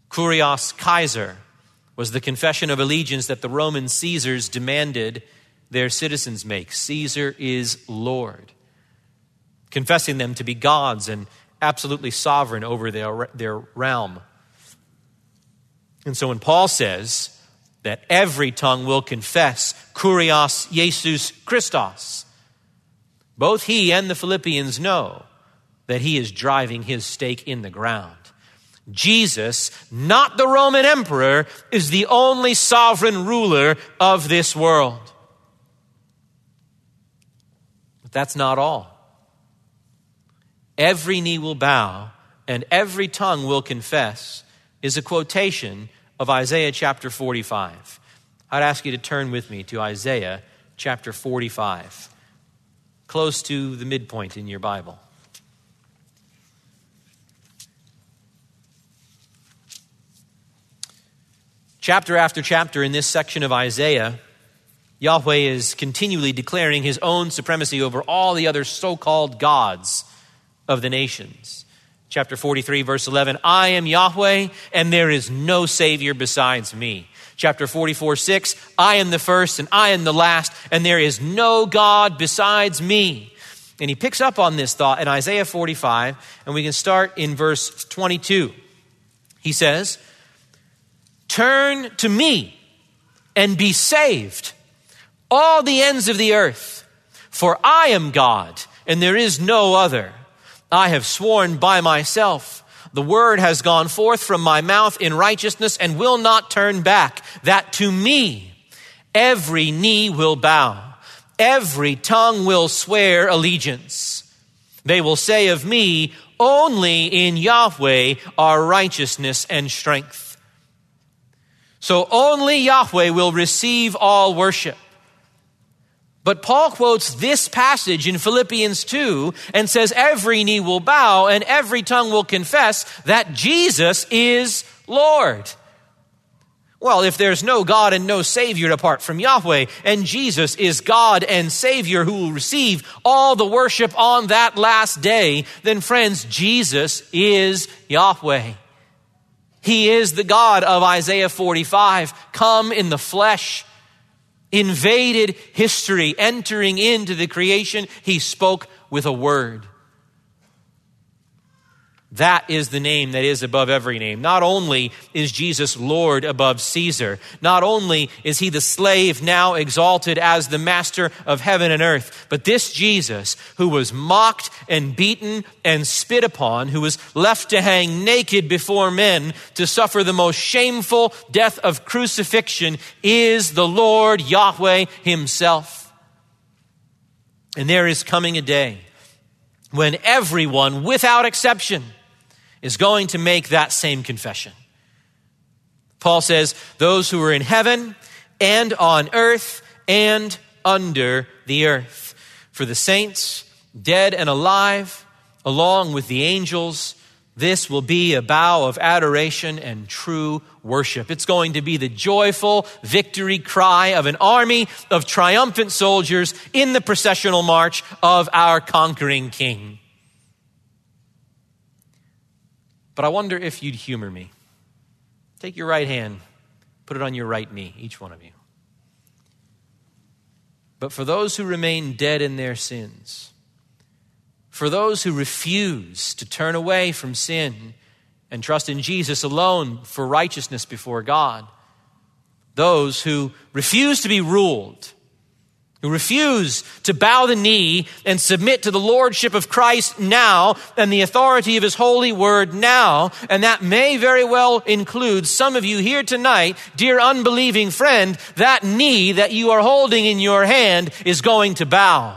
Kurios Kaiser was the confession of allegiance that the Roman Caesars demanded their citizens make. Caesar is Lord, confessing them to be gods and absolutely sovereign over their realm. And so when Paul says that every tongue will confess Kurios Jesus Christos, both he and the Philippians know that he is driving his stake in the ground. Jesus, not the Roman emperor, is the only sovereign ruler of this world. But that's not all. Every knee will bow and every tongue will confess is a quotation of Isaiah chapter 45. I'd ask you to turn with me to Isaiah chapter 45, close to the midpoint in your Bible. Chapter after chapter in this section of Isaiah, Yahweh is continually declaring his own supremacy over all the other so-called gods of the nations. Chapter 43, verse 11, I am Yahweh, and there is no Savior besides me. Chapter 44, 6, I am the first and I am the last, and there is no God besides me. And he picks up on this thought in Isaiah 45, and we can start in verse 22. He says, turn to me and be saved, all the ends of the earth, for I am God and there is no other. I have sworn by myself, the word has gone forth from my mouth in righteousness and will not turn back, that to me every knee will bow, every tongue will swear allegiance. They will say of me, only in Yahweh are righteousness and strength. So only Yahweh will receive all worship. But Paul quotes this passage in Philippians 2 and says every knee will bow and every tongue will confess that Jesus is Lord. Well, if there's no God and no Savior apart from Yahweh, and Jesus is God and Savior who will receive all the worship on that last day, then friends, Jesus is Yahweh. He is the God of Isaiah 45, come in the flesh, invaded history, entering into the creation. He spoke with a word. That is the name that is above every name. Not only is Jesus Lord above Caesar, not only is he the slave now exalted as the master of heaven and earth, but this Jesus who was mocked and beaten and spit upon, who was left to hang naked before men to suffer the most shameful death of crucifixion, is the Lord Yahweh himself. And there is coming a day when everyone, without exception, is going to make that same confession. Paul says, those who are in heaven and on earth and under the earth. For the saints, dead and alive, along with the angels, this will be a bow of adoration and true worship. It's going to be the joyful victory cry of an army of triumphant soldiers in the processional march of our conquering King. But I wonder if you'd humor me. Take your right hand, put it on your right knee, each one of you. But for those who remain dead in their sins, for those who refuse to turn away from sin and trust in Jesus alone for righteousness before God, those who refuse to be ruled, who refuse to bow the knee and submit to the lordship of Christ now and the authority of his holy word now, and that may very well include some of you here tonight, dear unbelieving friend, that knee that you are holding in your hand is going to bow.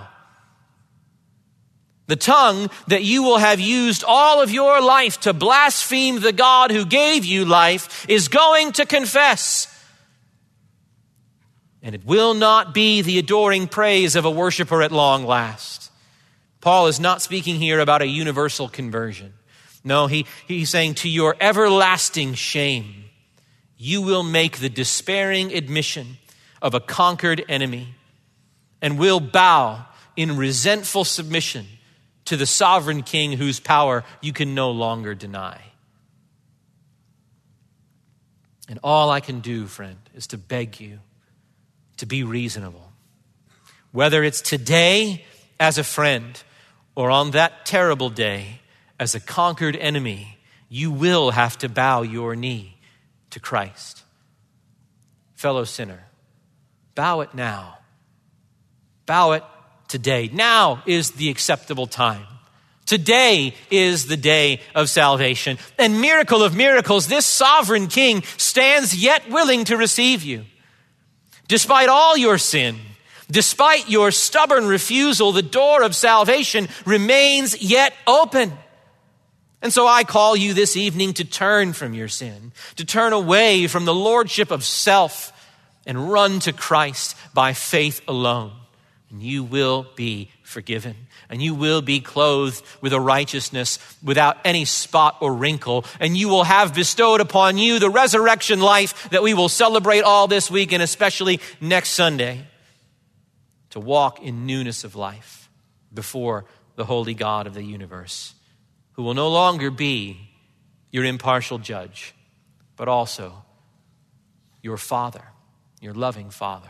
The tongue that you will have used all of your life to blaspheme the God who gave you life is going to confess. And it will not be the adoring praise of a worshiper at long last. Paul is not speaking here about a universal conversion. No, he's saying to your everlasting shame, you will make the despairing admission of a conquered enemy and will bow in resentful submission to the sovereign King whose power you can no longer deny. And all I can do, friend, is to beg you to be reasonable. whether it's today as a friend or on that terrible day as a conquered enemy, you will have to bow your knee to Christ. Fellow sinner, bow it now. Bow it today. Now is the acceptable time. Today is the day of salvation. And miracle of miracles, this sovereign King stands yet willing to receive you. Despite all your sin, despite your stubborn refusal, the door of salvation remains yet open. And so I call you this evening to turn from your sin, to turn away from the lordship of self and run to Christ by faith alone. And you will be forgiven, and you will be clothed with a righteousness without any spot or wrinkle, and you will have bestowed upon you the resurrection life that we will celebrate all this week and especially next Sunday, to walk in newness of life before the holy God of the universe, who will no longer be your impartial judge, but also your Father, your loving Father.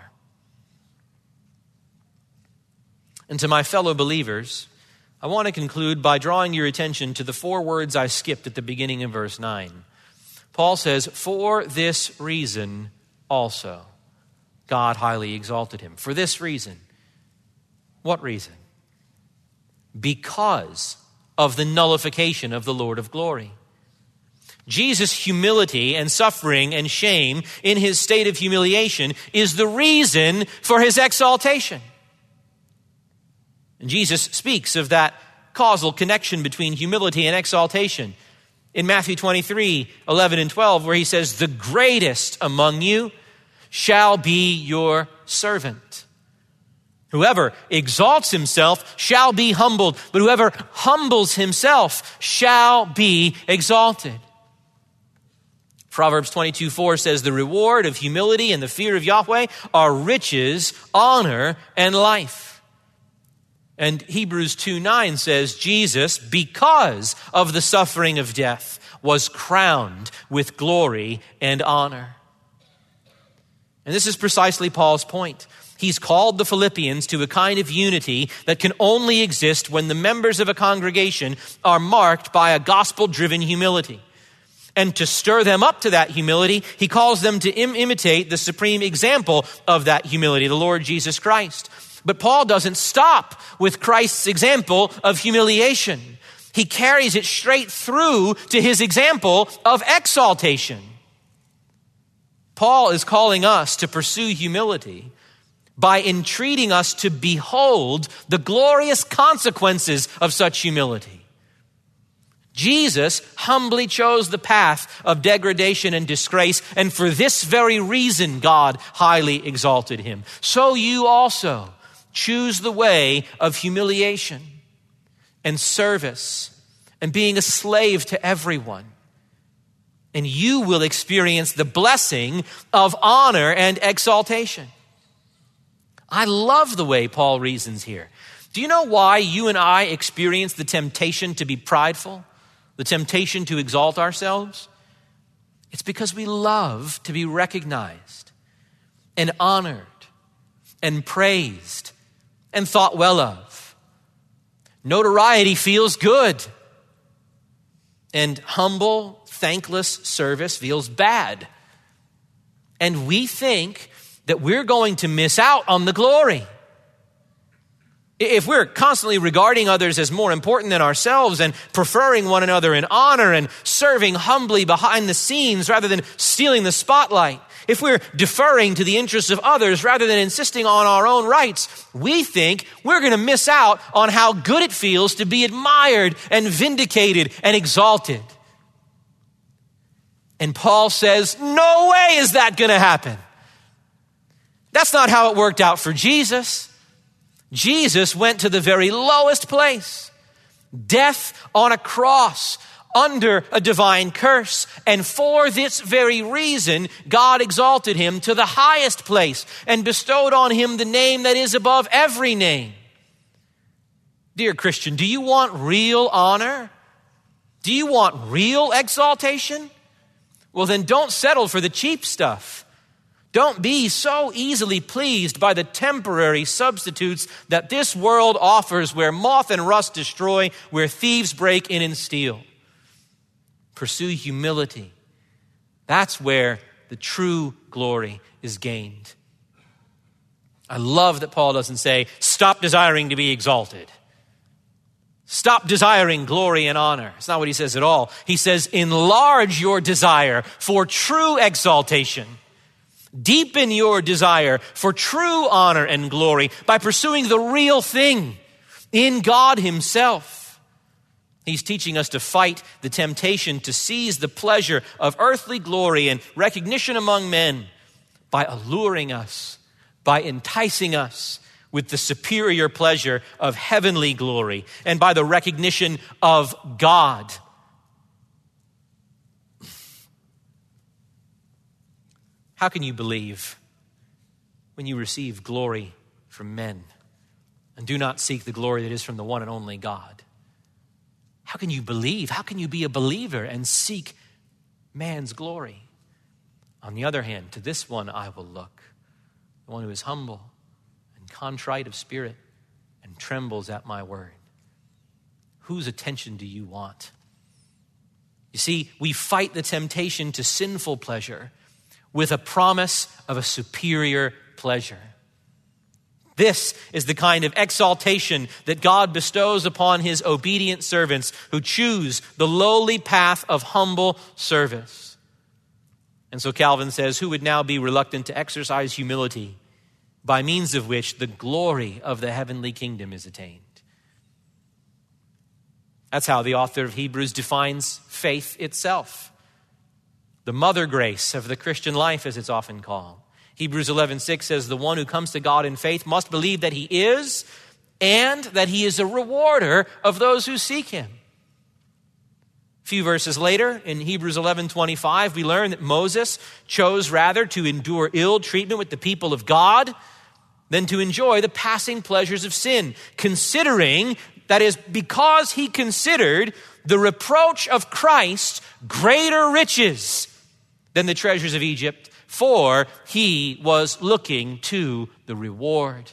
And to my fellow believers, I want to conclude by drawing your attention to the 4 words I skipped at the beginning of verse 9. Paul says, "For this reason also God highly exalted him." For this reason. What reason? Because of the nullification of the Lord of glory. Jesus' humility and suffering and shame in his state of humiliation is the reason for his exaltation. And Jesus speaks of that causal connection between humility and exaltation in Matthew 23, 11 and 12, where he says, "The greatest among you shall be your servant. Whoever exalts himself shall be humbled, but whoever humbles himself shall be exalted." Proverbs 22:4 says, "The reward of humility and the fear of Yahweh are riches, honor, and life." And Hebrews 2:9 says, "Jesus, because of the suffering of death, was crowned with glory and honor." And this is precisely Paul's point. He's called the Philippians to a kind of unity that can only exist when the members of a congregation are marked by a gospel-driven humility. And to stir them up to that humility, he calls them to imitate the supreme example of that humility, the Lord Jesus Christ. But Paul doesn't stop with Christ's example of humiliation. He carries it straight through to his example of exaltation. Paul is calling us to pursue humility by entreating us to behold the glorious consequences of such humility. Jesus humbly chose the path of degradation and disgrace, and for this very reason God highly exalted him. So you also choose the way of humiliation and service and being a slave to everyone, and you will experience the blessing of honor and exaltation. I love the way Paul reasons here. Do you know why you and I experience the temptation to be prideful, the temptation to exalt ourselves? It's because we love to be recognized and honored and praised and thought well of. Notoriety feels good, and humble, thankless service feels bad. And we think that we're going to miss out on the glory. If we're constantly regarding others as more important than ourselves and preferring one another in honor and serving humbly behind the scenes rather than stealing the spotlight, if we're deferring to the interests of others rather than insisting on our own rights, we think we're going to miss out on how good it feels to be admired and vindicated and exalted. And Paul says, no way is that going to happen. That's not how it worked out for Jesus. Jesus went to the very lowest place, death on a cross, under a divine curse. And for this very reason, God exalted him to the highest place and bestowed on him the name that is above every name. Dear Christian, do you want real honor? Do you want real exaltation? Well, then don't settle for the cheap stuff. Don't be so easily pleased by the temporary substitutes that this world offers, where moth and rust destroy, where thieves break in and steal. Pursue humility. That's where the true glory is gained. I love that Paul doesn't say, stop desiring to be exalted. Stop desiring glory and honor. It's not what he says at all. He says, enlarge your desire for true exaltation. Deepen your desire for true honor and glory by pursuing the real thing in God himself. He's teaching us to fight the temptation to seize the pleasure of earthly glory and recognition among men by alluring us, by enticing us with the superior pleasure of heavenly glory and by the recognition of God. How can you believe when you receive glory from men and do not seek the glory that is from the one and only God? How can you believe? How can you be a believer and seek man's glory? On the other hand, to this one I will look, the one who is humble and contrite of spirit and trembles at my word. Whose attention do you want? You see, we fight the temptation to sinful pleasure with a promise of a superior pleasure. This is the kind of exaltation that God bestows upon his obedient servants who choose the lowly path of humble service. And so Calvin says, who would now be reluctant to exercise humility, by means of which the glory of the heavenly kingdom is attained? That's how the author of Hebrews defines faith itself. The mother grace of the Christian life, as it's often called. Hebrews 11:6 says, the one who comes to God in faith must believe that he is, and that he is a rewarder of those who seek him. A few verses later, in Hebrews 11:25, we learn that Moses chose rather to endure ill treatment with the people of God than to enjoy the passing pleasures of sin, considering, that is, because he considered the reproach of Christ greater riches than the treasures of Egypt, for he was looking to the reward.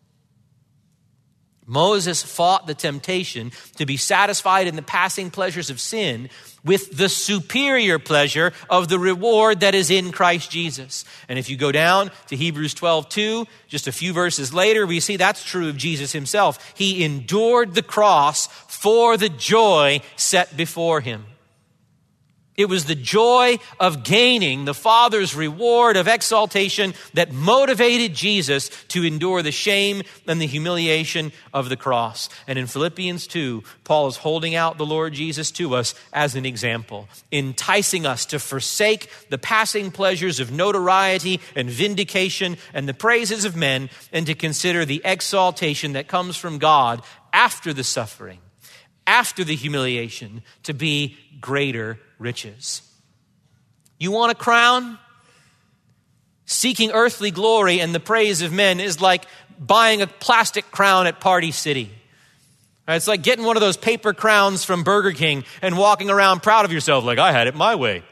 Moses fought the temptation to be satisfied in the passing pleasures of sin with the superior pleasure of the reward that is in Christ Jesus. And if you go down to Hebrews 12:2, just a few verses later, we see that's true of Jesus himself. He endured the cross for the joy set before him. It was the joy of gaining the Father's reward of exaltation that motivated Jesus to endure the shame and the humiliation of the cross. And in Philippians 2, Paul is holding out the Lord Jesus to us as an example, enticing us to forsake the passing pleasures of notoriety and vindication and the praises of men, and to consider the exaltation that comes from God after the suffering, after the humiliation, to be greater riches. You want a crown? Seeking earthly glory and the praise of men is like buying a plastic crown at Party City. It's like getting one of those paper crowns from Burger King and walking around proud of yourself like, I had it my way.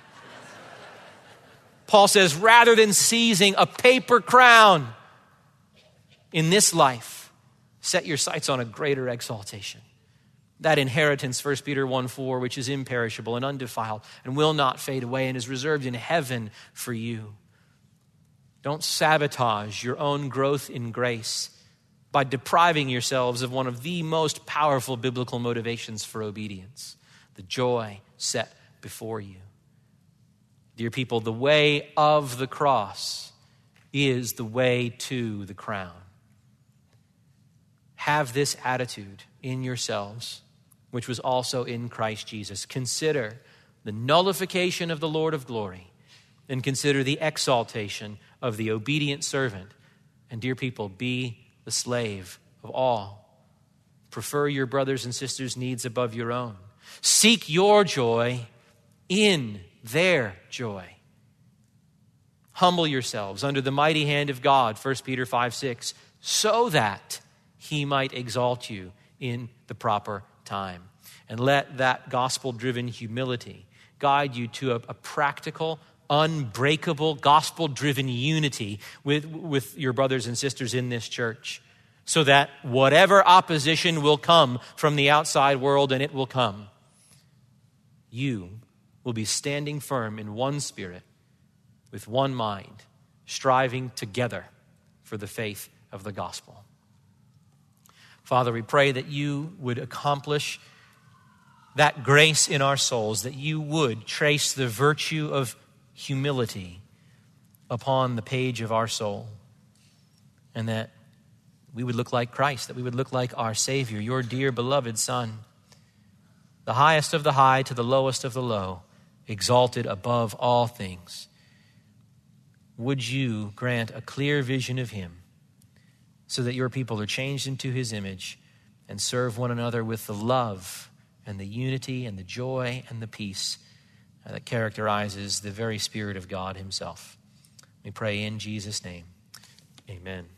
Paul says, rather than seizing a paper crown in this life, set your sights on a greater exaltation. That inheritance, 1 Peter 1:4, which is imperishable and undefiled and will not fade away and is reserved in heaven for you. Don't sabotage your own growth in grace by depriving yourselves of one of the most powerful biblical motivations for obedience, the joy set before you. Dear people, the way of the cross is the way to the crown. Have this attitude in yourselves, which was also in Christ Jesus. Consider the nullification of the Lord of glory, and consider the exaltation of the obedient servant. And dear people, be the slave of all. Prefer your brothers and sisters' needs above your own. Seek your joy in their joy. Humble yourselves under the mighty hand of God, 1 Peter 5:6, so that he might exalt you in the proper time. And let that gospel-driven humility guide you to a practical, unbreakable, gospel-driven unity with your brothers and sisters in this church, so that whatever opposition will come from the outside world, and it will come, you will be standing firm in one spirit, with one mind, striving together for the faith of the gospel. Father, we pray that you would accomplish that grace in our souls, that you would trace the virtue of humility upon the page of our soul, and that we would look like Christ, that we would look like our Savior, your dear beloved Son, the highest of the high to the lowest of the low, exalted above all things. Would you grant a clear vision of him, so that your people are changed into his image and serve one another with the love and the unity and the joy and the peace that characterizes the very Spirit of God himself. We pray in Jesus' name. Amen.